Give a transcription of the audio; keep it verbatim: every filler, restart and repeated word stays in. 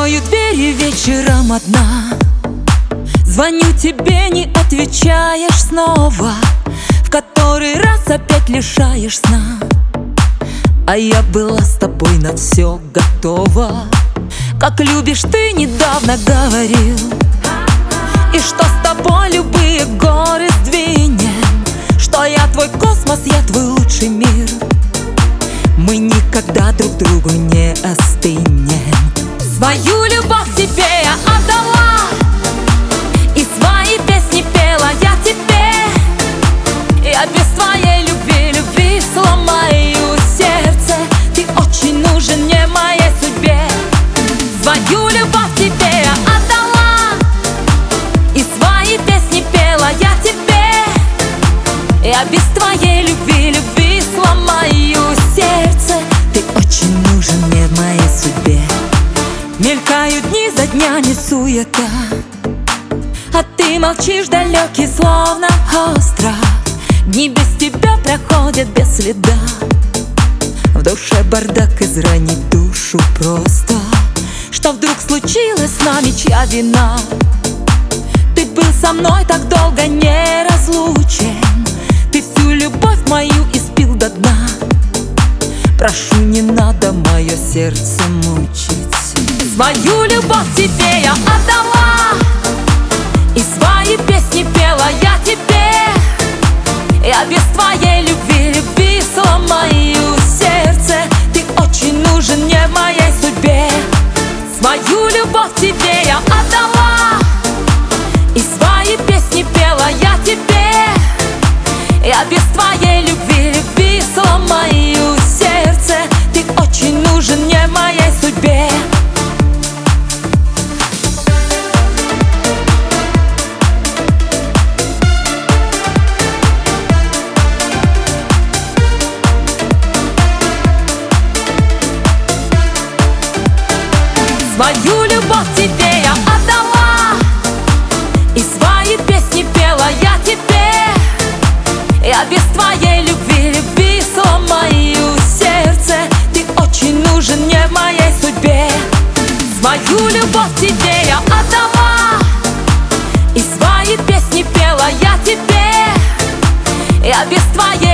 Открою двери вечером одна, звоню тебе, не отвечаешь снова, в который раз опять лишаешь сна. А я была с тобой на все готова, как любишь ты, недавно говорил. И что с тобой любые горы сдвинем, что я твой космос, я твой лучший мир. Мы никогда друг другу не остынем. Свою любовь тебе я отдала, и свои песни пела я тебе. Я без твоей любви, любви сломаю сердце. Ты очень нужен мне, моей судьбе. Свою любовь тебе я отдала, и свои песни пела я тебе. Я без твоей любви, любви сломаю сердце. Ты очень нужен мне в моей судьбе. Мелькают дни за днями суета, а ты молчишь далекий, словно остров. Дни без тебя проходят без следа. В душе бардак, изранить душу просто. Что вдруг случилось с нами, чья вина? Ты был со мной так долго неразлучен, ты всю любовь мою испил до дна. Прошу, не надо мое сердце мучить. Свою любовь тебе я отдала, и свои песни пела я тебе. Я без твоей любви, любви сломаю сердце. Ты очень нужен мне в моей судьбе. Свою любовь тебе я отдала, и свои песни пела я тебе. Я без твоей любви, любви сломаю сердце. Ты очень нужен мне в моей судьбе. Свою любовь тебе я отдала, и свои песни пела я тебе. Я без твоей любви, любви сломаю сердце. Ты очень нужен мне в моей судьбе. Свою любовь тебе я отдала, и свои песни пела я тебе. Я без твоей